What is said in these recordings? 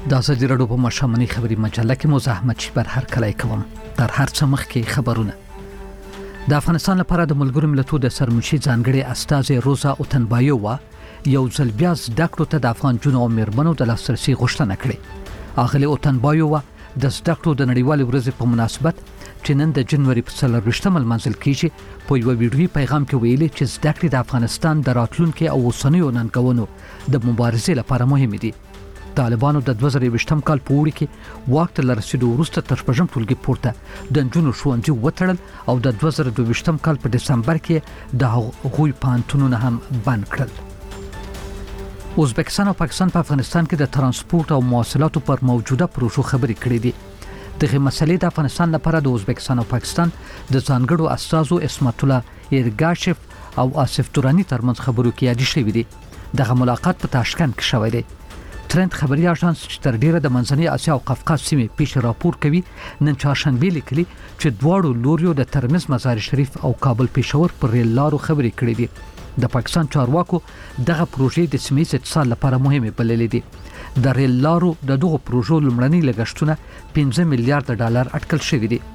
د ازادي راډیو په مشامنی خبري مجله کې مزاحمت شي بر هر کله کوم تر هر څه مخکې خبرونه. د افغانستان لپاره د ملګرو ملتونو د سرمنشي ځانګړي استاذ روزا اوتنبایووا یو ځل بیا زده کړو ته د افغان جنو او میرمنو د لاسرسي غوښتنه کړې. اغلی اوتنبایووا د زده کړو د نړیوال ورځې په مناسبت چې نن د جنوري په 24 منځل کېږي په یو ویډیوي پیغام کې ویلي چې زده کړې د افغانستان د راتلونکو او اوسنیو ننګونو د مبارزې لپاره مهمه دي. طالبانو د 2020 کال په وړي کې واک ته رسیدو وروسته تر شپږم ټولګي پورته د نجونو ښوونځي وتړل او د 2022 کال په دسمبر کې د هغوی پانتونونه هم بند کړل. ازبکستان او پاکستان په افغانستان کې د ترانسپورت او مواصلاتو پر موجوده پروژو خبرې کړې دي. دغه مسلې د افغانستان لپاره د ازبکستان او پاکستان د ځانګړو استازو اسمت الله ایرګاشف او آصف تورانی ترمنځ خبرو کې یاد شوی دي. دغه ملاقات په تاشکند کې شوی دی. ترند خبري اژانس چې تر ډیره د منځنۍ اسیا او قفقاز سیمې پیش راپور کوي نن چهارشنبه لیکلي چې دواړو لوريو د ترمز مزار شریف او کابل پېښور پر ریل لارو خبرې کړې دي. د پاکستان چارواکو دغه پروژې د سیمې اتصال لپاره مهمه بللې دي. د ریل لارو د دغه پروژو لمړنۍ لګښتونه 15 میلیارډ ډالر اټکل شوی دي.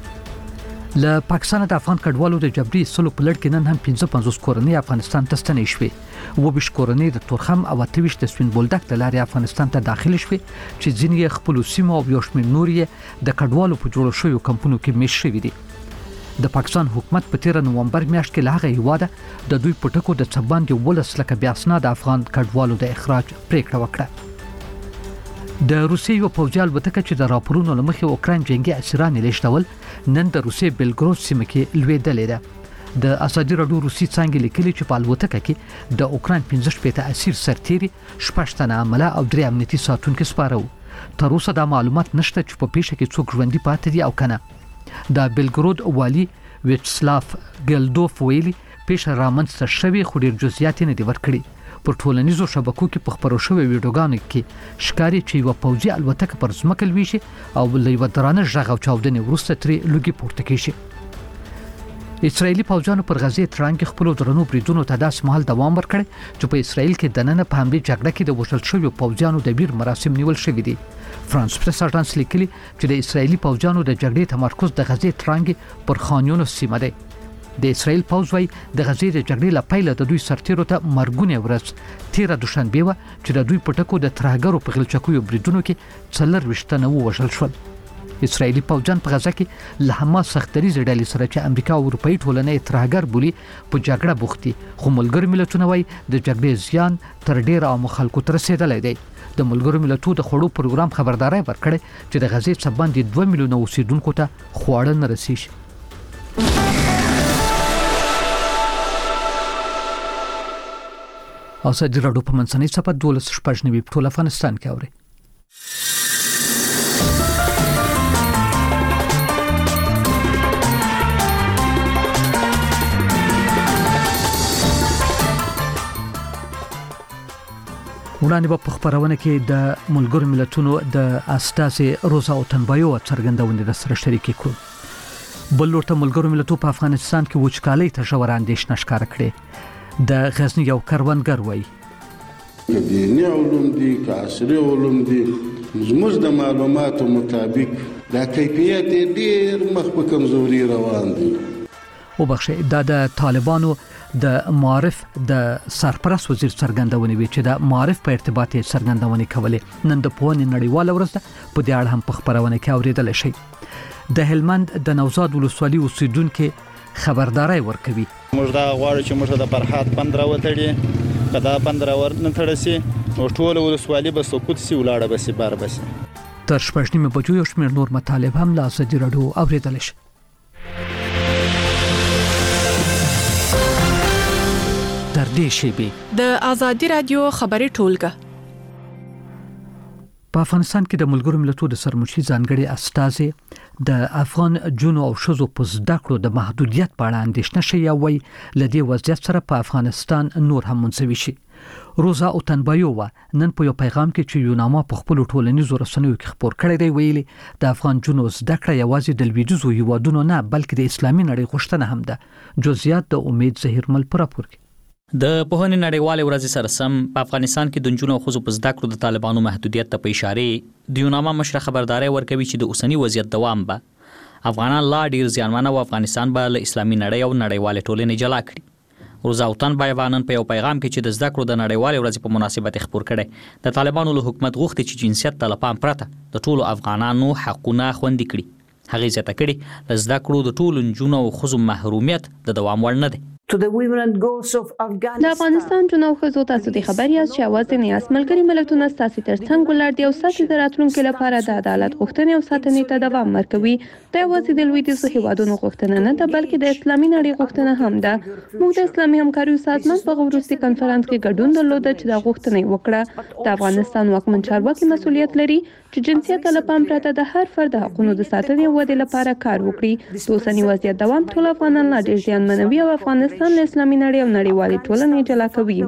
له پاکستان د افغان کډوالو د جبري سلو په لړ کې نن هم 55 کورنۍ افغانستان ته ستنې شوې. وبش کورنۍ د تورخم او 28 د سپین بولدک د لارې افغانستان ته داخل شوې چې ځینې خپل سیمو او یو شمېر نورې د کډوالو په جوړ شویو کمپونو کې میش شوې دي. د پاکستان حکومت په 13 نومبر میاشت کې لاغه یواده د دوی پټکو د څباندې 12 لک بیا اسناد افغان کډوالو د اخراج پریکړه وکړه. د روسیې یو پوځي الوتکه چې د راپورونو لمخې اوکراین جنگي اسیران لیږدول نن د روسیې بلګرود سیمه کې لویدلې ده. د ازادي راډیو روسي څنګه لیکلي چې په الوتکه کې د اوکراین 15 اسیر سرتيري شپږتنه عمله او درې امنیتي ساتونکو سپارو. تر اوسه دا معلومات نشته چې په پیښه کې څوک ژوندۍ پاتې دي او کنه. د بلګرود والی ویچسلاف ګلدوف ویلي پیښه رامنځته شوې خو ډیر جزئیات نه دي ورکړي. پر ټولنیزو شبکو کې په خبرو شوی ویډیوګانو کې ښکاري چې یو پوځي الوتکه پر ځمکه لوي او لوی درانه ژغ او چاودنې ورسته ترې لوګي پورته کیږي. اسرایلی پوځیانو پر غزې تران کې خپل درنو بریدونو ته داس مهال دوام ورکړي چې په اسرایل کې د نن په همدې جګړه کې د وشل شوی پوځیانو د بیر مراسم نیول شوی دي. فرانس پریس اژانس لیکلي چې د اسرایلی پوځیانو د جګړې تمرکز د غزې ترانګ پر خانیونو سیمه ده. د اسرایل پوځ وايي د غزې د جګړې لپاره د دوی سرتیرو ته مرګونه ورځ 13 دوشنبه و چې د دوی پټکو د ترهګرو په غلچکو بریدونو کې 4 نه وژل شول. اسرایلی پوځیان په غزه کې له حماس سختري ډلې سره چې امریکا او اروپאי ټولنې ترهګر بولی په جګړه بوختي خو ملګرو ملتونو وايي د جګړې زیان تر ډیره عام خلکو ته رسیدلی دی. د ملګرو ملتونو د خوړو پروګرام خبرداري ورکړي چې د غزې څباندې 2 میلیونه اوسیدونکو ته خواړه نه رسیږي. ازادي راډیو په منځنۍ صفحه 12 ټول افغانستان کې اوري. وړاندې په خبرونه کې د ملګرو ملتونو د استاذ روزا اوتنبایووا څرګندونه د سره شریک کړو. بل ورته ملګرو ملتونو په افغانستان کې وچکالۍ ته ژور اندېښنه ښکاره کړې. د غزنی یو کروندګر وایي دیني علوم دي عصري علوم دي زموږ د معلوماتو مطابق دا کیفیت ډیر مخ په کمزوري روان دي. وبخښه دا د طالبانو د معارف د سرپرست وزیر څرګندونه وی چې د معارف په ارتباط څرګندونه کولې نن د پوهنې نړیواله ورځ په دې اړه هم په خبرونه کې اوریدل شي. د هلمند د نوزاد ولسوالۍ اوسیدونکو خبرداري ورکوي. موږ دا غواړو چې موږ د فرحات بند راوتړي کدا بند راور نه تړسي نو ټول ولسوالۍ به سقوط سي ولاړه بسي بار بسي. تر 8:30 بجو یو شمېر نور مطالب هم لا ازادي راډیو اوریدل شي. تر دې شی د ازادي راډیو خبري ټولګه په افغانستان کې د ملګرو ملتونو د سرمنشي ځانګړي استاذ د افغان جنو او شذو په زده کړو د محدودیت په اړه اندېښنه شوی وي لدی وضعیت سره په افغانستان نور هم منسوي شي. روزا اوتنبایووا نن په یو پیغام کې چې یو نامه په خپل ټولنیزو رسنیو کې خبر کړی دی ویلي د افغان جنو زده کړه یوازې د لویدیځو هیوادونو نه بلکې د اسلامي نړۍ غوښتنه هم ده. جزئیات د امید زهیر مل پر راپور کې د پوهنې نړیوالې ورځې سره سم په افغانستان کې د نجونو او ښځو په زده کړو د طالبانو محدودیت ته په اشاره د یوناما مشر خبرداري ورکوي چې د اوسنی وضعیت دوام به افغانان لا ډیر زیانمن او افغانستان به له اسلامي نړۍ او نړیوالې ټولنې جلا کړي. روزاوطن بایوانن په یو پیغام کې چې د زده کړو د نړیوالې ورځې په مناسبت خبر کړي د طالبانو له حکومت غوښتي چې جنسیت ته له پام پرته د ټولو افغانانو حقونه خوندي کړي. هغه زیاته کړي د زده کړو د ټولو نجونو او ښځو محرومیت د دوام وړ نه دی. د افغانستان جنو ښځو تاسو د خبري یاست چې اواز نه یاست ملګری ملتونه ستاسو ترڅنګ ولر دی او ستاسو د راتلونکو لپاره د عدالت غوښتنې او ساتنې ته دوام ورکوي. د یوازې د لویدیځو هیوادونو غوښتنه نه ده بلکې د اسلامي نړۍ غوښتنه هم ده. موږ د اسلامي همکاریو سازمان په وروستي کانفرنس کې ګډون درلود چې د غوښتنې وکړه. د افغانستان واکمن چارواکي مسؤلیت لري چې جنسیت له پام پرته د هر فرد حقوقو د ساتنې او ودې لپاره کار وکړي. د اوسنی وضعیت دوام ټول افغانان لا ډیر زیانمنوي او افغانستان له اسلامي نړۍ او نړیوالې ټولنې جلا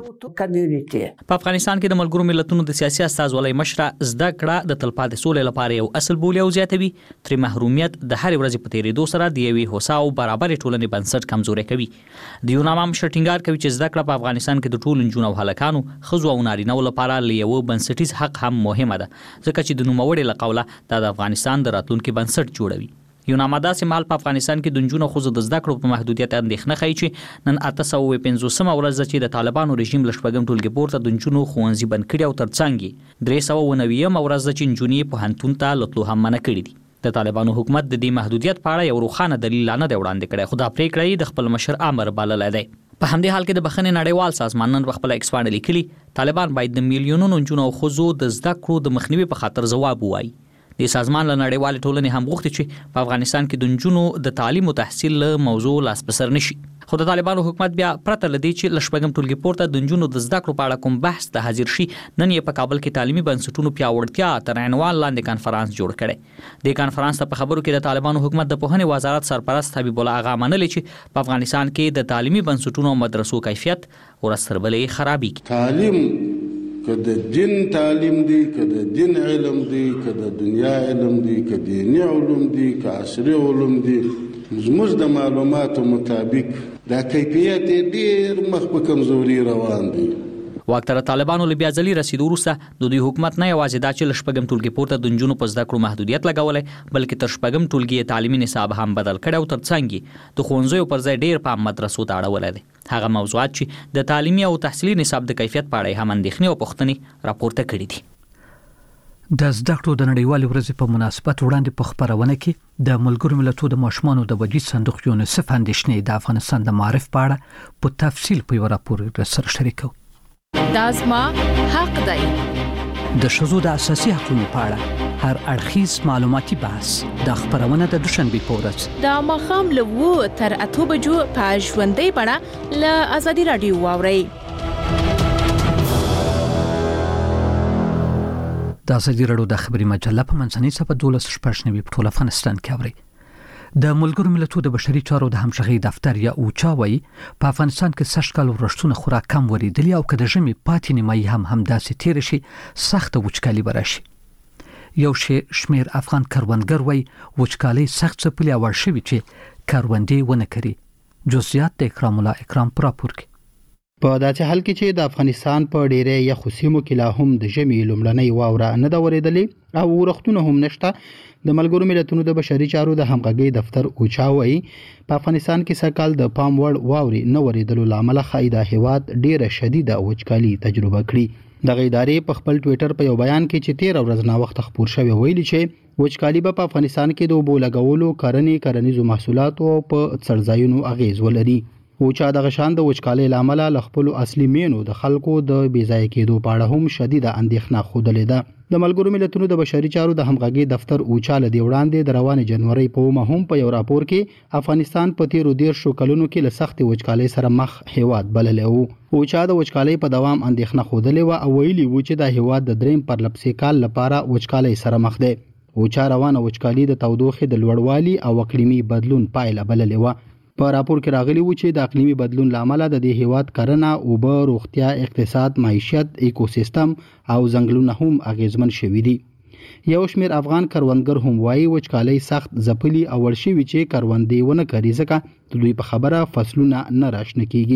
کوي. په افغانستان کې د ملګرو ملتونو د سیاسي استازولۍ مشره زده کړه د تلپاتې سولې لپاره یو اصل بولي او زیاتوي. تر محرومیت د هر ورځې په تیریدو سره د یوې هوسا او برابرې ټولنې بنسټ کمزوري کوي. د یوناما مشر ټینګار کوي چې زده کړه په افغانستان کې د ټولو نجونو او هلکانو ښځو او نارینه‌و لپاره یو بنسټیز حق هم مهمه ده ځکه چې د نوموړي له قوله د افغانستان د راتلونکي بنسټ جوړوي. یوناما داسې مهال په افغانستان کې د نجونو ښځو د زده کړو په محدودیت اندېښنه ښیي چې نن 850 ورځ چې د طالبانو رژیم له شپږم ټولګي پورته د نجونو ښوونځي بند کړي او ترڅنګ 390 ورځ چې نجونې پوهنتون ته لتلو هم منع کړي دي. د طالبانو حکومت د دې محدودیت په اړه یو روښانه دلیل نه دی وړاندې کړی خو دا پریکړه یې د خپل مشر امر بللی دی. په همدې حال کې د بخښنې نړیوال سازمان نن خپل ایکس باندې لیکلي طالبان باید د میلیونونو نجونو او ښځو د زده کړو د مخنیوي په خاطر ځواب ووایي. د سازمان له نړیوالې ټولنې هم غوښتي چې په افغانستان کې د نجونو د تعلیم او تحصیل له موضوع لاس په سر نشي. خو د طالبانو حکومت بیا پرته له دې چې له شپږم ټولګي پورته د نجونو د زده کړو په اړه کوم بحث ته حاضر شي نن یې په کابل کې تعلیمي بنسټونو پیاوړتیا تر عنوان لاندې کانفرنس جوړ کړی. د کانفرنس ته په خبرو کې د طالبانو حکومت د پوهنې وزارت سرپرست حبیب الله اغا منلي چې په افغانستان کې د تعلیمي بنسټونو او مدرسو کیفیت ورځ تر بلې خرابېږي. تعلیم که د دین تعلیم دی که د دین علم دی که د دنیا علم دی که دینی علوم دی که عصري علوم دی زموږ د معلوماتو مطابق دا کیفیت ډیر مخ په کمزوري روان دی. واکتر طالبانو له بیا ځلې رسیدو وروسته د دوی حکومت نه یوازې دا چې له شپږم ټولګي پورته د نجونو په زده کړو محدودیت لګولی بلکې تر شپږم ټولګي تعلیمي نصاب هم بدل کړی او ترڅنګ د ښوونځیو پر ځای ډیر پام مدرسو ته اړولی دی. هغه موضوعات چې د تعلیمي او تحصیلي نصاب د کیفیت په اړه هم اندېښنې او پوښتنې راپورته کړي دي. د زده کړو د نړیوالې ورځې په مناسبت وړاندې په خبرونه کې د ملګرو ملتونو د ماشومانو د وجود صندوق یونیسف اندېښنې د افغانستان د معرف په اړه په تفصیل په یو راپور سره شریکو. دا زما حق دی. د ښځو د اساسي حقوقو په اړه هر اړخیز معلوماتي بحث د خبرونه د دوشنبه په ورځ د ماښام له 2 تر 8 بجو په ژوندۍ بڼه له ازادي رادیو واورئ. د ازادي رادیو د خبري مجله په منځنۍ صفحه 12 په ټول افغانستان کې اوري. د ملګرو ملتونو د بشري چارو د همغږي دفتر یا اوچا وایي په افغانستان کې سږکال ورښتونه خورا کم وریدلي او که د ژمي پاتې نیمایي هم همداسې تیر شي سخت وچکالي براشي. یو شمیر افغان کروندګر وایي وچکالي سخت څپلي او شوي چې کروندې ونه کړي. جزئیات د اکرام الله اکرام پر راپور کې. په داسې حال کې چې د افغانستان په ډیره یخو سیمو کې لا هم د ژمي لومړنۍ واوره نه ده ورېدلې او ورښتونه هم نشته. د ملګرو ملتونو د بشري چارو د همغږي دفتر اوچا وایي په افغانستان کې سږکال د پام وړ واورې نه ورېدلو له امله ښایي دا هېواد ډیره شدیده وچکالي تجربه کړي. دغه ادارې په خپل ټویټر په یو بیان کې چې 13 ورځ ناوخته خپور شوی ویلي چې وچکالي به په افغانستان کې د اوبو لګولو کرنیزو محصولاتو په څړځایونو اغیز ولري. اوچا د غشان د وچکالۍ لامل له خپل اصلي مینو د خلکو د بیځای کېدو په اړه هم شدیده اندېښنه خوده ده. د ملګرو ملتونو د بشري چارو د همغږي دفتر اوچا له دی وړاندې د روانې جنوري په اومه هم په یو راپور کې افغانستان په 13 کلونو کې له سخت وچکالۍ سره مخ هیواد بللی وو. اوچا د وچکالۍ په دوام اندېښنه خوده و او ویلي و چې د هیواد د دریم پرلپسې کال لپاره وچکالۍ سره مخ دی. اوچا روانه وچکالي د تودوخې د لوړوالي او اقلیمي بدلون پایله بللی و. په راپور کې راغلی و چې د اقلیمي بدلون لامل د دې هیواد کرنه، اوبه، روغتیا، اقتصاد، معیشت، ایکوسیستم او ځنګلونه هم اغیزمن شوي دي. یو شمیر افغان کروندګر هم وایي وچکالۍ سخت ځپلي او ورشي چې کروندې ونه کړي ځکه د دوی په خبره فصلونه نه راشنه کیږي.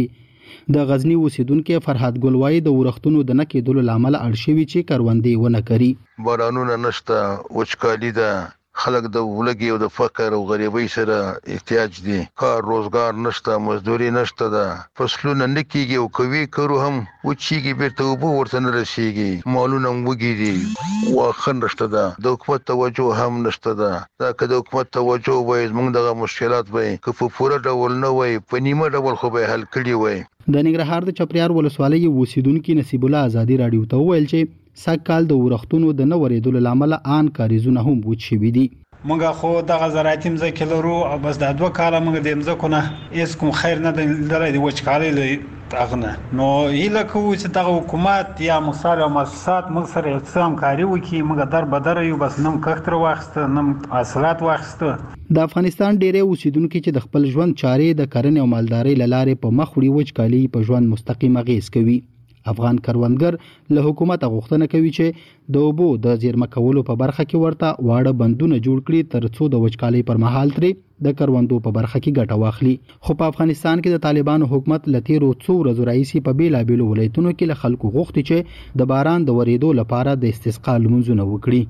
د غزنی اوسیدونکو فرحات ګل وایي د ورښتونو د نه کېدلو لامل اړ شوي چې کروندې ونه کړي. بارانونه نشته، وچکالي ده، خلک د ولګي او د فقر او غریبۍ سره احتیاج دي، کار روزګار نشته، مزدوري نشته ده، فصلونه نه کیږي او کوي کرو هم وچیږي، بیرته اوبه ورته نه رسیږي، مالونه هم وږي دي، واښه نشته ده، د حکومت توجه هم نشته ده. دا که د حکومت توجه وای زموږ دغه مشکلات به که په پوره ډول نه وای په نیمه ډول خو به حل کړي وای. د ننګرهار د چپریار ولسوالۍ اوسیدونکو نصیب الله آزادي رادیو ته وویل چې سږکال د ورښتونو د نه ورېدلو لامل ان کاریزونه هم وچ شوي دي. موږ خو دغه زراعتي مځکې لرو او بس د 2 کاله موږ د مځکو نه هیڅ کوم خیر نه لیدلی د وچکالۍ له هغه نه. نو هیله کوو چې دغه حکومت یا مختلف مؤسسات موږ سره یو څه همکاري وکړي. موږ در بدره یو، بس نم کښت راواخیسته، نم حاصلات واخیسته. د افغانستان ډېری اوسیدونکو چې د خپل ژوند چارې د کرنې او مالدارۍ له لارې په مخ وړي وچکالي په ژوند مستقیم اغېز کوي. افغان کروندګر له حکومت غوښتنه کوي چې د اوبو د زیرمه کولو په برخه کې ورته واړه بندونه جوړ کړي ترڅو د وچکالۍ پر مهال ترې د کروندو په برخه کې ګټه واخلي. خو په افغانستان کې د طالبانو حکومت له تیرو څو ورځو راهیسې په بیلابیلو ولایتونو کې له خلکو غوښتي چې د باران د ورېدو لپاره د استسقا لمونځونه وکړي.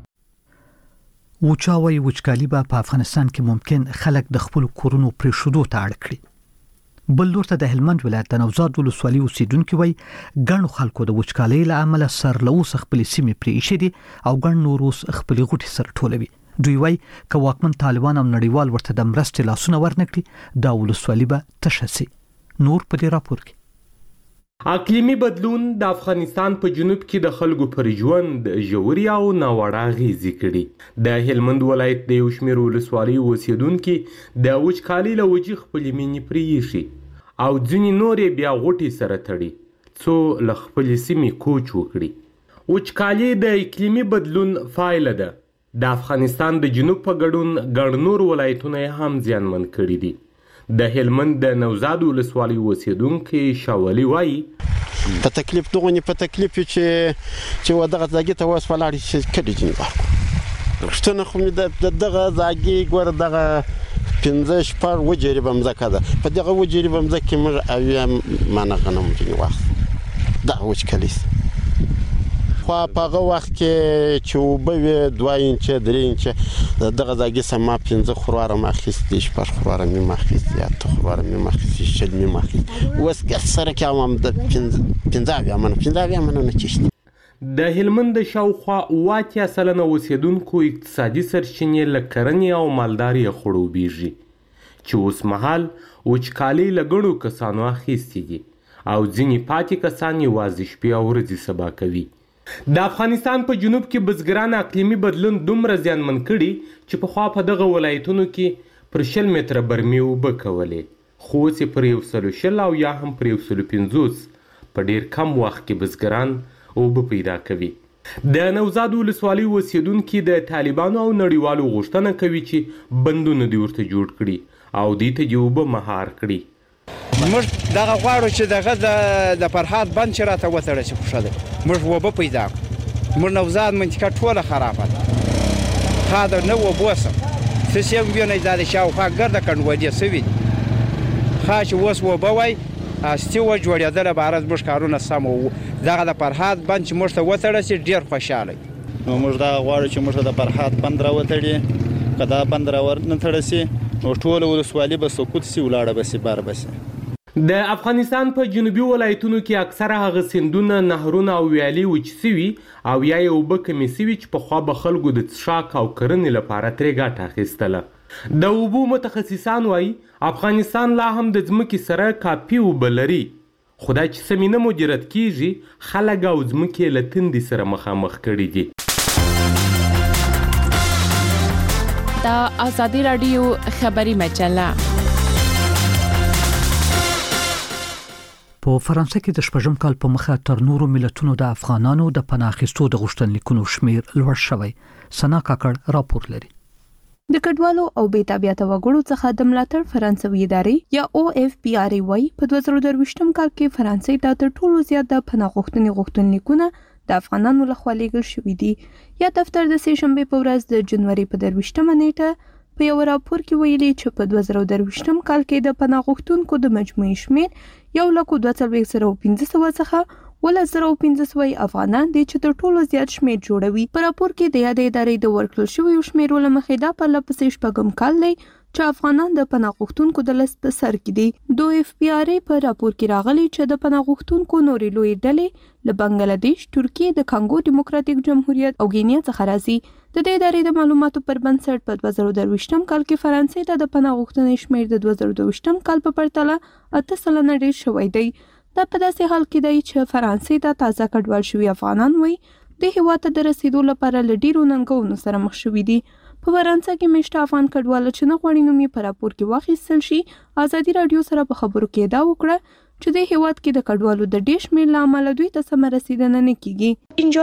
وچاوی وچکالي به په افغانستان کې ممکن خلک د خپل کورونو پرېښودو ته اړ کړي. بل لور ته د هلمند ولایت د نوزاد ولسوالۍ اوسیدونکو وایي ګڼو خلکو د وچکالۍ له امله سر له اوسه خپلې سیمې پرې ایښې دي او ګڼ نور اوس خپلې غوټې سره ټولوي. دوی وایي که واکمن طالبان او نړیوال ورته د مرستې لاسونه ورنکړي دا ولسوالي به تشه سي. نور په دې راپور کې اقلیمي بدلون د افغانستان په جنوب کې د خلکو پر ژوند ژورې او ناوړه اغېزې کړي. د هلمند ولایت د یو شمېر ولسوالیو اوسیدونکي د وچکالۍ له وجې خپلې مینې پرې ایښي او ځینې نور یې بیا غوټې سره تړي څو له خپلې سیمې کوچ وکړي. وچکالي د اقلیمي بدلون پایله ده. د افغانستان د جنوب په ګډون ګڼ نور ولایتونه یې هم زیانمن کړي دي. د هلمند د نوزاد ولسوالۍ اوسیدونکی شاولي وایي په تکلیف دغونې په تکلیف چې ودغه ځاګي ته اوس ولاړې چې کډې جنګ ورکړو رښتونه خو مې د دغه ځاګي ګوره دغه 15 وجریبه مځکه ده. په دغه وجریبه مځکه کې موږ اویا مانه غنم ځینې واخیست دغه وچکالي خو په هغه وخت کې چې اوبه وې 2 انچه 3 انچه دغه ځاګي سما 15 خورواره مې اخیستې 6 خورواره مې اخیستې 8 خورواره مې اخیستې 6 مې اخیستې اوس که سره کې هم د 15 نه چشت. د هلمند شاوخوا 80% اوسیدونکو اقتصادي سرچینې له کرنې او مالدارۍ خړوبېږي چې اوس مهال وچکالۍ له ګڼو کسانو اخیستې دي او ځینې پاتې کسان یوازې شپې او ورځې سبا کوي. د افغانستان په جنوب کې بزګران اقلیمي بدلون دومره زیانمن کړي چې پخوا په دغه ولایتونو کې پر 100 متره برمې اوبه کولې خو اوس یې پر 120 او یا هم پر 150 په ډیر کم وخت کې بزګران اوبه پیدا کوي. د نوزاد ولسوالۍ اوسیدونکي د طالبانو او نړیوالو غوښتنه کوي چې بندونه دې ورته جوړ کړي او دې ته دې اوبه مهار کړي. موږ دغه غواړو چې دغه د فرحات بند چې راته وتړی شي خوښه ده. موږ اوبه پیدا کړو. موږ نوزاد منطقه ټوله خرابه ده. خاطر نه اوبو سم څه یې وینئ دا د شاوخوا ګرده کنډوالې سوي دي. ښه چې اوس اوبه وای هستي وجوړېدله به هره زموږ کارونه سم وو. دغه د فرحات بند چې موږ ته وتړی شي ډېر خوشحاله نو موږ دغه غواړو چې موږ ته د فرحات بند راوتړي. که دا بند راونه تړی سي نو ټوله ولسوالي به سقوط سي ولاړه به سي بار به سي. د افغانستان په جنوبي ولایتونو کې اکثره هغه سیندونه نهرونه او ویالې وچ سوي او یا یې اوبه کمې سوي چې پخوا به خلکو د څښاک او کرنې لپاره ترې ګټه اخیستله. د اوبو متخصصان وایي افغانستان لا هم د ځمکې سره کافي اوبه لري خو دا چې سمې نه مدیریت کیږي خلک او ځمکې له تندې سره مخامخ کړي دي. دا آزادي رادیو خبري مجله. په فرانسه کې د شپږم کال په مخه تر نورو ملتونو د افغانانو د پناه اخیستو د غوښتنلیکونو شمیر لوړ شوی. سنا کاکړ راپور لري. د کډوالو او بې تابعیته وګړو څخه د ملاتړ فرانسوي ادارې یا OFPRA وايي په 2023م کال کې فرانسې ته تر ټولو زیات د پناه غوښتنلیکونه د افغانانو لخوا لیږل شوي دي. یا دفتر د سه شنبه په ورځ د جنوري په 23مه نیټه په یو راپور کې ویلي چې په 2023م کال کې د پناه غوښتونکو د مجموعي شمېر 1,42,1500 څخه 1,1500 افغانان دي چې تر ټولو زیات شمېر جوړوي. په راپور کې د یادې ادارې د ورکړل شویو شمیرو له مخې دا پرله پسې شپږم کال دی چې افغانان د پناه غوښتونکو د لست په سر کې دي. د FPRA په راپور کې راغلي چې د پناه غوښتونکو نورې لوی ډلې له بنگلاديش، ترکیه، د کانګو ډیموکراتیک جمهوریت او ګینیا څخه راځي. د دې ادارې د معلوماتو پر بنسټ په 2023م کال کې فرانسې ته د پناه غوښتنې شمېر د 2022م کال په پرتله 8% ډېر شوی دی. دا په داسې حال کې دی چې فرانسې ته تازه کډوال شوي افغانان وایي د هېواد ته د رسیدو لپاره له ډېرو ننګونو سره مخ شوي دي. په فرانسه کې میشته افغان کډوال چې نه غواړي نوم یې په راپور کې واخیستل شي، ازادي راډیو سره په خبرو کې ادعا وکړه چې د هېواد کې د کډوالو د ډېر شمېر له امله دوی ته سمه رسیدنه نه کیږي. اینجا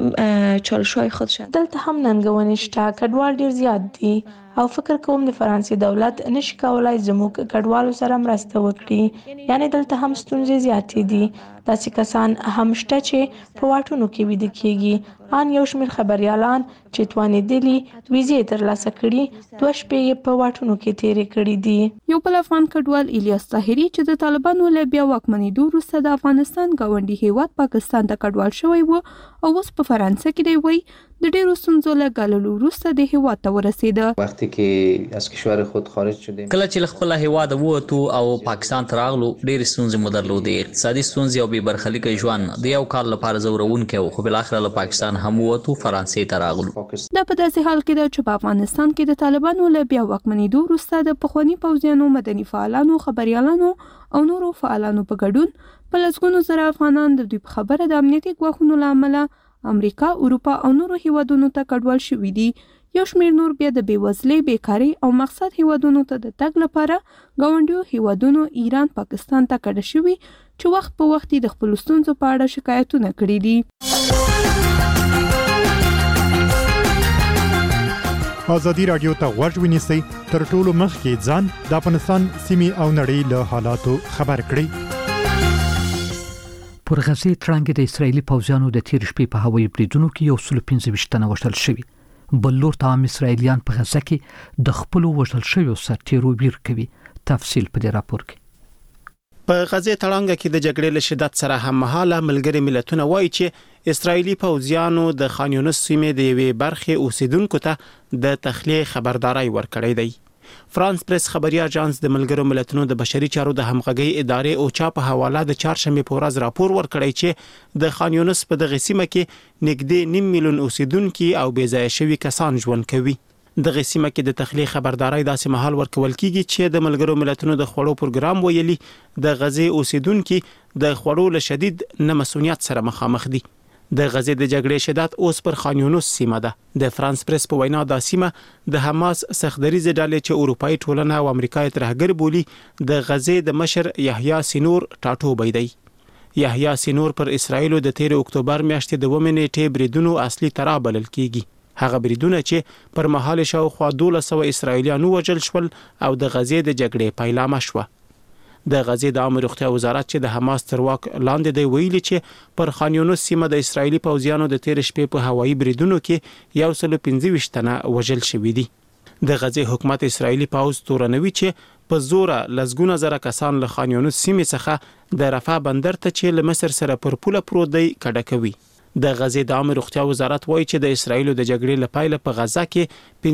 هم چالش‌های خودشن. دلته هم ننګونې شته، کډوال ډېر زیات دي او فکر کوم د فرانسې دولت نشي کولای زموږ کډوالو سره مرسته وکړي. یعنی دلته هم ستونزې زیاتې دي. داسې کسان هم شته چې په واټونو کې ویده کېږي. ان یو شمېر خبریالان چې توانېدلي ویزې ترلاسه کړي 2 شپې یې په واټونو کې تېرې کړي دي. یو بل افغان کډوال الیاس طاهري چې د طالبانو له بیا واکمنېدو وروسته د افغانستان ګاونډي هېواد پاکستان ته کډوال شوی و او اوس په فرانسه کې دی، وایي د ډېرو ستونزو له ګاللو وروسته د هېواد ته ورسېده. وقتی که از کشور خود خارج شدیم، کله چې له خپل هېواده ووتو او پاکستان ته راغلو ډېرې ستونزې مو درلودې، اقتصادي ستونزې او بې برخلیکه ژوند د یو کال لپاره ځورونکی و، خو بالاخره له پاکستان هم ووتو، فرانسې ته راغلو. دا په داسې حال کې ده چې په افغانستان کې د طالبانو له بیا واکمنېدو وروسته د پخواني پوځیانو، مدني فعالانو، خبریالانو او نورو فعالانو په ګډون په لسګونو زره افغانان د دوی په خبره د امنیتي ګواښونو له امله امریکا، اروپا او نورو هیوادونو ته کډوال شوي دي. یو شمېر نور بیا د بېوزلۍ، بیکارۍ او مقصد هیوادونو ته د تګ لپاره ګاونډیو هیوادونو ایران، پاکستان ته کډه شوي چې وخت په وخت د خپلو ستونزو په اړه شکایتونه کړي دي. ازادي راډیو ته غوږ ونیسئ، تر ټولو مخکې ځان د افغانستان سیمې او نړۍ له حالاتو خبر کړئ. پر غزه ترانګ د اسرایلی پوځیانو د تیر شپې په هوایي بریدونو کې 125 تنه وژل شوي. بل لور ته هم اسرایلیان په غزه کې د خپل وژل شویو سرتیرو ویر کوي. تفصیل په دې راپور کې. په غزه تړانګه کې د جګړې له شدت سره هم مهاله ملګری ملتونه وایي چې اسرایلی پوځیانو د خان یونس سیمې د یوې برخې اوسیدونکو ته د تخلیه خبرداري ورکړې ده. فرانس پریس خبري اژانس د ملګرو ملتونو د بشري چارو د همغږي ادارې اوچا په حواله د چهارشنبه په ورځ راپور ورکړی چې د خان یونس په دغه سیمه کې نږدې 9 میلیون اوسیدونکو او بې ځای شوي کسان ژوند کوي. دغه سیمه کې د تخلیه خبرداري داسې مهال ورکول کیږي چې د ملګرو ملتونو د خوړو پروګرام ویلي د غزه اوسیدونکو د خوړو له شدید نامسؤلیت سره مخامخ دي. د غزه د جګړې شدت اوس پر خان یونس سیمه ده. د فرانس پریس په وینا د سیمه د حماس سختدریزه ډلې چې اروپאי ټولنه او امریکایي ترهګر بولی د غزه د مشر یحیی سینور ټاټوبی دی. یحیی سینور پر اسرایل د 13 اکتوبر میاشتې د ومنېټې بریدونو اصلي ترا بلل کیږي. هغه بریدونه چې پر مهال شاوخوا 1200 اسرایلیانو وژل شول او د غزه د جګړې پیلامه شوه. د غزه د امر روغتیا وزارت چې د حماس تر واک لاندې دی ویلي چې پر خان یونس سیمه د اسرایلی پوځیانو د 13 شپې په هوایي بریدونو کې 125 تنه وژل شوي دي. د غزه حکومت اسرایلی پوځ تورنوي چې په زوره لزګونه زره کسان له خان یونس سیمې څخه د رفح بندر ته چې له مصر سره پر پوله پروت دی کډه کوي. د غزه د امر روغتیا وزارت وایي چې د اسرایل د جګړې لپاره په غزه کې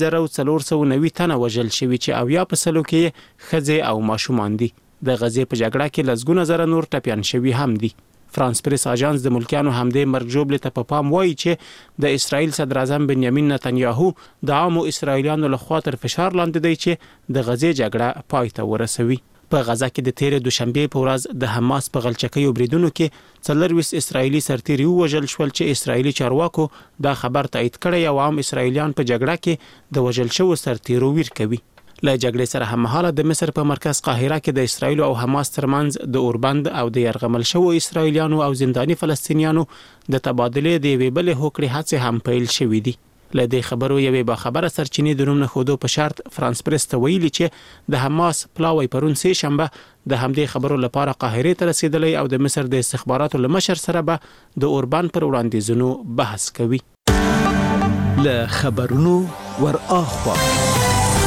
25490 تنه وژل شوي چې اویا په سلو کې خځې او ماشومان دي. د غزه په جګړه کې لزګونه زره نور ټپيان شوي هم دي. فرانس پریس اژانس د ملکیانو همدې مرګ جوړ ته په پام وایي چې د اسرایل صدر اعظم بنیامین نتنیاهو د عامو اسرایلیانو لخوا تر فشار لاندې دی چې د غزه جګړه پای ته ورسوي. په غزه کې د 13 دوشنبه په ورځ د حماس په غلچکیو بریدونو کې 420 اسرایلی سرتیري وژل شول چې اسرایلی چارواکو دا خبر تایید کړی او عام اسرایلیان په جګړه کې د وژل شوو سرتیرو ویر کوي. له جګړې سره هم مهاله د مصر په مرکز قاهره کې د اسرایل او حماس ترمنځ د اوربند او د يرغمل شوو اسرایلیانو او زنداني فلسطینیانو د تبادلې د ویبل هوکړې هڅې هم پیل شوې دي. له دې خبرو یوې باخبره سرچینې د نوم نه خودو په شرط فرانس پریس ته ویلي چې د حماس پلاوی پرون سه شنبه د همدې خبرو لپاره قاهره ته رسیدلی او د مصر د استخباراتو لمشر سره به د اوربند پر وړاندیزونو بحث کوي. له خبرونو ور اخوا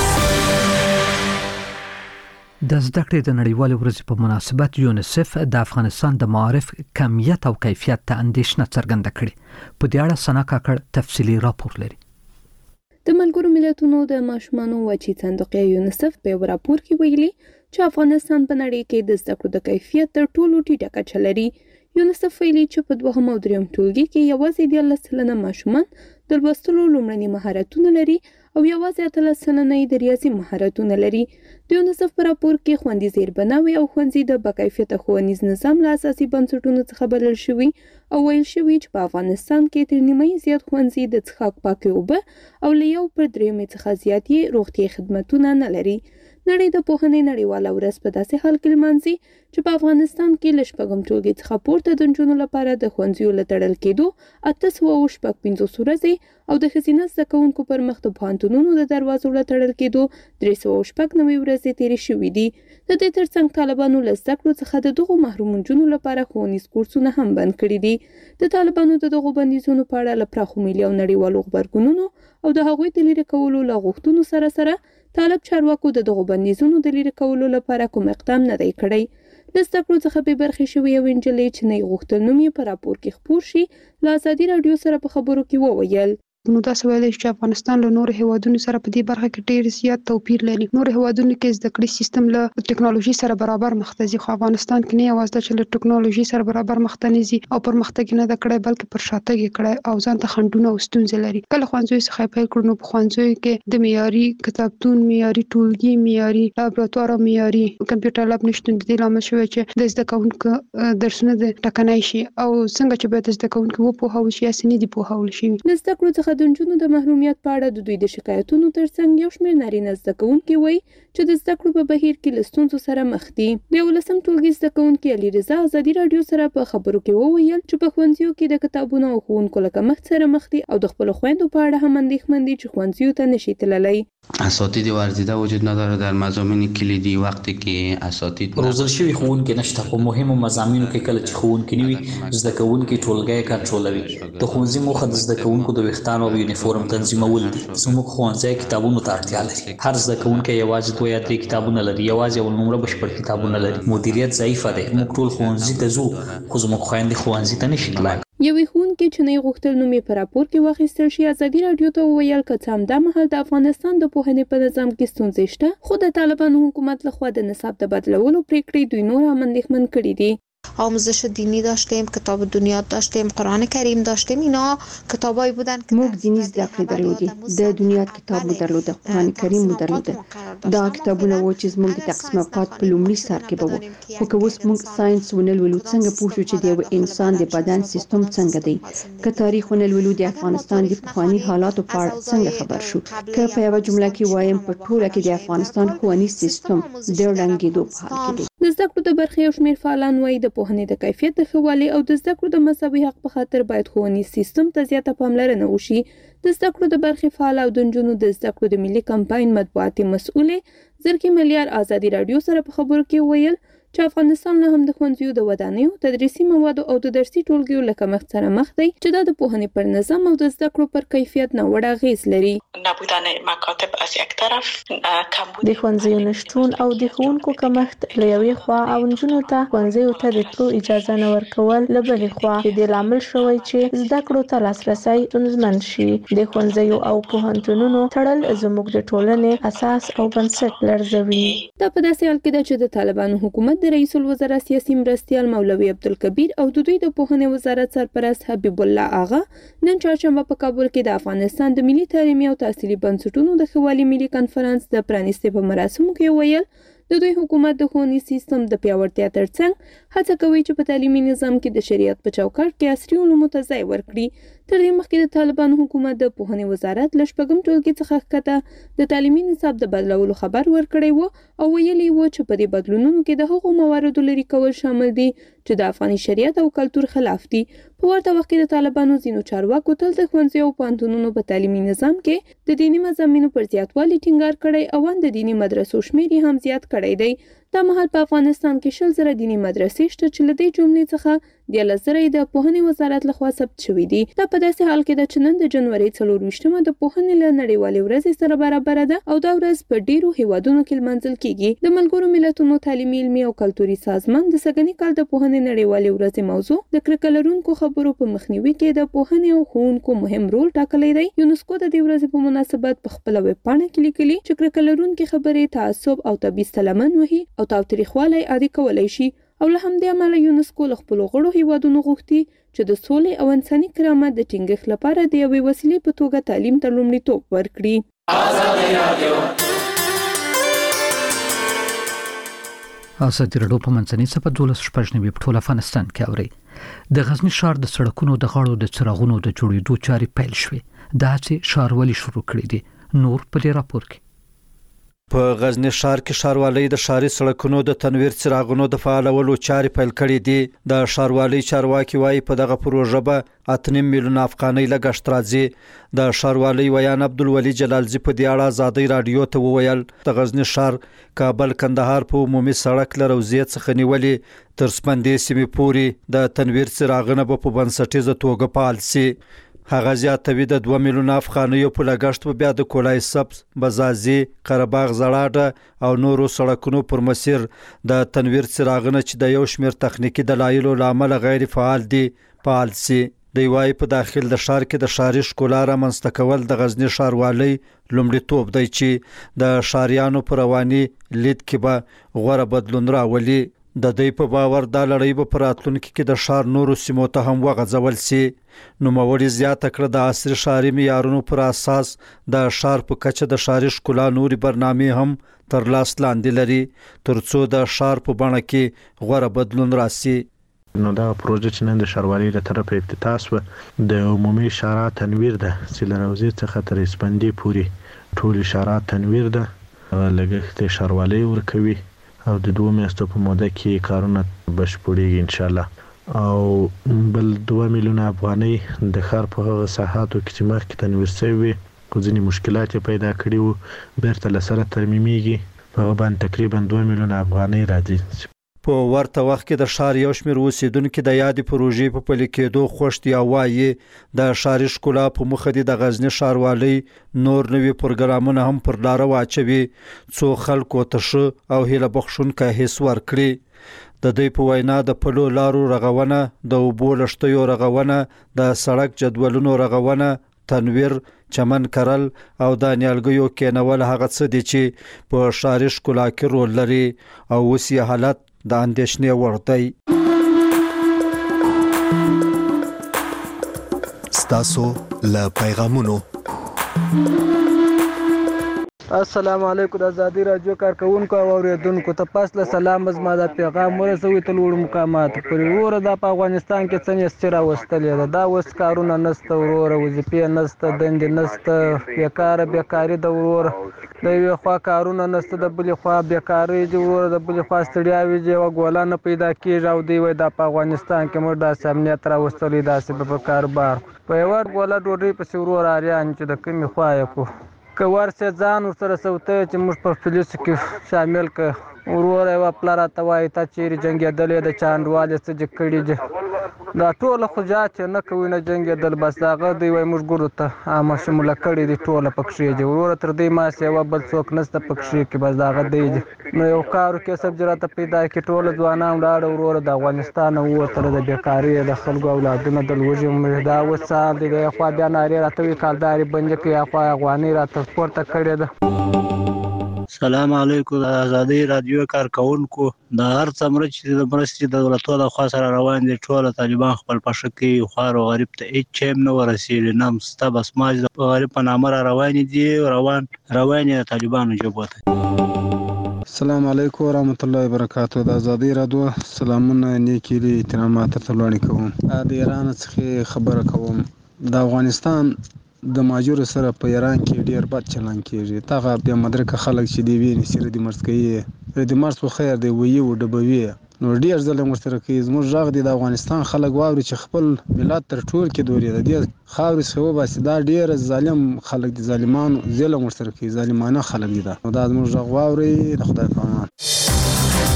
د زده کړې د نړیوالې ورځې په مناسبت یونیسف د افغانستان د معارف کمیت او کیفیت ته اندېښنه څرګنده کړې. په دې اړه سنا کاکړ تفصیلي راپور لري. د ملګرو ملتونو د ماشومانو وچی صندوق یونیسف په یو راپور کې ویلي چې افغانستان په نړۍ کې د زده کړو د کیفیت تر ټولو ټیټه کچه لري. یونیسف ویلي چې په 2 او 3 ټولګي کې یوازې 13% ماشومان د لوستلو لومړني مهارتونه لري او یوازې 13% د ریاضي مهارتونه لري. د یونیسف په راپور کې خوندي زیربناوي او خوندي د باکیفیته ښوونیز نظام له اساسي بنسټونو څخه بلل شوي او ویل شوي چې په افغانستان کې تر نیمه زیات خوندي د څښاک پاکې اوبه او له 1/3 څخه زیات یې روغتیايي خدمتونه نه لري. نړۍ د پوهنې نړیواله ورځ په داسې حال کې لمانځي چې په افغانستان کې له 6 ټولګي څخه پورته د نجونو لپاره د ښوونځیو له تړل کېدو 855 ورځې او د ښځینه زده کوونکو پر مخ د پوهنتونونو د دروازو له تړل کېدو 390 ورځې تېرې شوې دي. د دې ترڅنګ طالبانو له زده کړو څخه د دغو محروم نجونو لپاره ښوونیز کورسونه هم بند کړي دي. د طالبانو د دغو بندیزونو په اړه له پراخو ملي او نړیوالو غبرګونونو او د هغوی د لرې کولو له غوښتنو سره طالب چارواکو د دغو بندیزونو د لرې کولو لپاره کوم اقدام نه دی کړی. د زده کړو څخه بې برخې شوې یوې نجلۍ چې نه یې غوښتل نوم یې په راپور کې خپور شي له ازادي راډیو سره په خبرو کې وویل. نو دا سوال چې افغانستان له نور هیوادونو سره په دې برخه کې ډېر زیات توپیر لري. نور هیوادونو کې زده کړې سیستم له ټکنالوژي سره برابر مخ ته ځي، خو افغانستان کې نه یوازې چې له ټکنالوژي سره برابر مخ ته نه ځي او پرمختګ نه ده کړی بلکې پر شاتګ یې کړی او ځان ته خنډونه او ستونزې لري. کله ښوونځیو څخه پیل کړو نو په ښوونځیو کې د معیاري کتابتون، معیاري ټولګي، معیاري لابراتوار او معیاري کمپیوټر لاب نشتون د دې لامل شوی چې د زده کوونکو درسونه د ټکنای شي او څنګه چې باید زده کوونکو وپوهول شي یا سنې دي پوهول شي. د زده کړو څخه د نجونو د محرومیت په اړه د دوی د شکایتونو ترڅنګ یو شمېر نارینه زده کوونکي وایي چې د زده کړو په بهیر کې له ستونزو سره مخ دي. د 11 ټولګي زده کوونکي علي رضا ازادي راډیو سره په خبرو کې وویل چې په ښوونځیو کې د کتابونو او ښوونکو له کمښت سره مخ دي او د خپلو خویندو په اړه هم اندېښمن دي چې ښوونځیو ته نشي تللی. اساتید ورزیده وجود نداره در مضامین کلیدی. وقتی که اساتید روزل شوی ښوونکي نشته په مهمو مضامینو کې کله چې ښوونکي نه وي زده کوونکي ټولګی کنټرولوي. د ښوونځي موخه د زده کوونکو د ویښتانو او یونیفورم تنظیمول دي. زموږ ښوونځی کتابونو ته اړتیا لري. هر زده کوونکی یوازې 2 یا 3 کتابونه لري، یوازې یو نمره بشپړ کتابونه لري. مدیریت ضعیفه دی. موږ ټول ښوونځي ته ځو خو زموږ خویندې ښوونځي ته نشي تللی. یوې ښوونکې چې نه یې غوښتل نوم یې په راپور کې واخیستل شي ازادي راډیو ته وویل که څه همدا مهال د افغانستان د پوهنې په نظام کې ستونزې شته خو د طالبانو حکومت لخوا د نصاب د بدلولو پریکړې دوی نور هم اندېښمن کړي دي. آموزش دینی داشتیم، کتاب دنیا داشتیم، قرآن کریم داشتیم. اینا کتابایی بودن که موږ دینی زده کړې درلودې، د دنیا کتاب مو درلوده، قرآن کریم مو درلوده. دا کتابونه و چې زموږ د تقسیم اوقات په لومړي سر کې به وو. خو که اوس موږ ساينس ونه لولو څنګه پوه شو چې د یو انسان د بدن سیستم څنګه دی؟ که تاریخ ونه لولو د افغانستان د پخواني حالاتو په اړه څنګه خبر شو؟ که په یوه جمله کې وایم په ټوله کې د افغانستان ښوونیز سیستم د ړنګېدو په حال کې دی. د زده کړو د برخې یو شمېر فعالان وایي د پوهنې د کیفیت د ښه والي او د زده کړو د مساوي حق په خاطر باید ښوونیز سیستم ته زیاته پاملرنه وشي. د زده کړو د برخې فعال او د نجونو د زده کړو د ملي کمپاین مطبوعاتي مسؤلې زرکې ملیار ازادي راډیو سره په خبرو کې وویل چې افغانستان له هم د ښوونځیو د ودانیو، تدریسي موادو او د درسي ټولګیو له کمښت سره مخ دی چې دا د پوهنې پر نظام او د زده کړو پر کیفیت ناوړه اغېز لري. د ښوونځیو نشتون او د ښوونکو کمښت له یوې خوا او نجونو ته ښوونځیو ته د تلو اجازه نه ورکول له بلې خوا د دې لامل شوی چې زده کړو ته لاسرسی ستونزمن شي. د ښوونځیو او پوهنتونونو تړل زموږ د ټولنې اساس او بنسټ لړزوي. دا په داسې حال کې ده چې د طالبانو حکومت د رئیس الوزرا سیاسي مرستیال مولوي عبدالکبیر او د دوی د پوهنې وزارت سرپرست حبیب الله آغا نن چهارشنبه په کابل کې د افغانستان د ملي تعلیمي او تحصیلي بنسټونو د ښه والي ملي کنفرانس د پرانیستې په مراسمو کې ویل د دوی حکومت د ښوونیز سیستم د پیاوړتیا ترڅنګ هڅه کوي چې په تعلیمي نظام کې د شریعت په چوکاټ کې عصري علومو ته ځای ورکړي. تر دې مخکې د طالبانو حکومت د پوهنې وزارت له 6 ټولګي څخه ښکته د تعلیمي نصاب د بدلولو خبر ورکړی و او ویلي و چې په دې بدلونونو کې د هغو مواردو لرې کول شامل دي چې د افغاني شریعت او کلتور خلاف دي. په ورته وخت کې د طالبانو ځینو چارواکو تل د ښوونځیو او پوهنتونونو په تعلیمي نظام کې د دیني مضامینو پر زیاتوالي ټینګار کړی او د دیني مدرسو شمېر هم زیات کړی دی. دا مهال په افغانستان کې 10,000 دینی مدرسې شته چې له دې جملې څخه 11,000 د پوهنې وزارت لخوا ثبت شوي دي. دا په داسې حال کې ده چې نن د جنوري 24مه د پوهنې له نړیوالې ورځې سره برابر ده او دا ورځ په ډیرو هیوادونو کې لمانځل کیږي. د ملګرو ملتونو تعلیمي، علمي او کلتوري سازمان د سږني کال د پوهنې نړیوالې ورځې موضوع د کرکه لرونکو خبرو په مخنیوي کې د پوهنې او ښوونکو مهم رول ټاکلی دی. یونسکو د دې ورځې په مناسبت په خپل ویبپاڼه کې لیکلي چې کرکه لرونکي خبرې تعصب او تبعیض ته لمن وهي او تاوتریخوالی عادي کولی شي. او له همدې امله یونسکو له خپلو غړو هیوادونو غوښتي چې د سولې او انساني کرامت د ټینګښت لپاره د یوې وسیلې په توګه تعلیم ته لومړیتوب ورکړي. ازادي راډیو په منځنۍ صفحه 12 په ټول افغانستان کې اوري. د غزنی ښار د سړکونو د غاړو د څراغونو د جوړېدو چارې پیل شوې. دا چې ښاروالي شروع کړې دي. نور په دې راپور کې په غزنی ښار کې ښاروالۍ د ښاري سړکونو د تنویر څراغونو د فعالولو چارې پیل کړې دي. د ښاروالۍ چارواکي وایي په دغه پروژه به 8.5 میلیون افغانۍ لګښت راځي. د ښاروالۍ ویان عبدالولي جلالزی په دې اړه ازادي رادیو ته وویل د غزنی ښار کابل کندهار په عمومي سړک له روضې څخه نیولې تر سپندې سیمې پورې د تنویر څراغونه به په بنسټیزه توګه فعال سي. هغه زیاتوي د 2 میلیون افغانیو په لګښت به بیا د کولای سبز، بزازي، قرهباغ زړاډه او نورو سړکونو پر مسیر د تنویر څراغونه چې د یو شمېر تخنیکی دلایلو لامل غیر فعال دي فعال سي. د وای په داخل د ښار کې د ښاري ښکلا رامنځته کول د غزنی ښاروالۍ لومړیتوب دی چې د ښاریانو پر رواني لید کې به غوره بدلون راولي. د دې په باور دا لړۍ به په راتلونکي کې د ښار نورو سیمو ته هم وغځول سي. نوموړي زیاته کړه د عصري ښاري معیارونو پر اساس د ښار په کچه د ښاري ښکلا نوري برنامې هم تر لاس لاندې لري ترڅو د ښار په بڼه کې غوره بدلون راسي. نو دا پروژه چې نن د ښاروالۍ له طرفه افتتاح شوه د عمومي اشارات تنویر ده چې له روضې څخه تر سپندې پورې ټول اشارات تنویر ده. لګښت ښاروالۍ ورکوي او د 2 میاشتو په موده کې کارونه بشپړېږي انشاءالله. او بل 2 میلیون افغانۍ د ښار په هغه ساحاتو کې چې مخکې تنویر شوي وي خو ځینې مشکلات یې پیدا کړي وو بیرته له سره ترمیمیږي. په هغه باندې تقریبا 2 میلیون افغانۍ راځي. په ورته وخت کې د ښار یو شمېر اوسیدونکو د یادې پروژې په پلي کېدو خوښ دي او وایي د ښاري ښکلا په موخه دي د غزنی ښاروالۍ نور نوي پروګرامونه هم پر لاره واچوي څو خلکو ته ښه او هیله بخښونکی حس ورکړي. د دوی په وینا د پلو لارو رغونه، د اوبو لښتیو رغونه، د سړک جدولونو رغونه، تنویر، چمن کرل او د نیالګیو کېنول هغه څه دي چې په ښاري ښکلا کې رول لري او اوس یې حالت د اندېښنې وړ دی. ستاسو له پیغامونو. السلام علیکم د ازادي رادیو کارکونکو او اوریدونکو ته پاسله سلام زما د پیغام ورسوي ته لوړ مقامات پرې وره د افغانستان کې څنګه ستira وستلې ده. دا وس کارونه نسته وروره، وظیفې نسته، دندې نسته، بیکاری د وروره د یو خوا کارونه نسته، د بل خوا بیکاری دی وروره، د بل خوا ستړیاوي دی او ګولا نه پیدا کیږي او دی وای د افغانستان کې موږ د امنیت را وستلې داسې په کاروبار په یو ور ګولا ډوډۍ په سورور اریان چې د کمی خوا یې کو که ورسه ځان سره سوته چې موږ په پولیس کې شامل ک ورور یو پلا راته وایي تا چیرې جنګېدلې د چاندوالې څه کړي دي دا ټول خو جات نه کوي نه جنګېدل بس هغه دی وایي موږ ګورو ته عامه شموله کړي دي ټوله پکښې دي ورور تر دې ما سیوا بل څوک نسته پکښې کې بس هغه دی نو یو کارو کې سب جراته پیدا کې ټول ځوانان لاړ ورور د افغانستان ووتل د بیکاری د خلکو اولادونه د لوږې دا وسال دی خو بیا ناری راته وی کالداري بنځ کې خو افغاني راته پورته کړي ده. سلام علیکم د ازادي رادیو کارکونکو. د هر څه مرچ د مرستې د دولتونو د خوا سره روان دي ټول طالبان خپل پښه کې خوار او غریب ته هیڅ چیم نه ورسېږي نه مسته بس ماج د غریب په نامه روان دي روان د طالبانو جوبو ته. السلام علیکم ورحمت الله وبرکاته. د ازادي رادیو سلامونه نیکی لري احترامات ته وړاندې کوم. د ایران څخه خبره کوم. د افغانستان د ماجور سره په ایران کې ډیر بد چلن کیږي. تاغه بیا مدرک خلک چې دی ویني سره د مرز کوي د مرز په خیر دی وی او ډبوي نو ډیر ظلم ورسره کوي. زموږ ژغ دی د افغانستان خلک واوري چې خپل ملت تر ټول کې دوري د دې خاورې سو بس دا ډیر ظالم خلک دي، ظالمانو ظلم ورسره کوي، ظالمانه خلک دي. دا زموږ ژغ واوري د خدای په امان.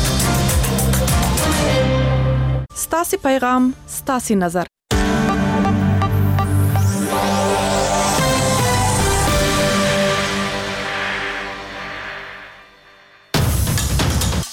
ستاسو پیغام ستاسو نظر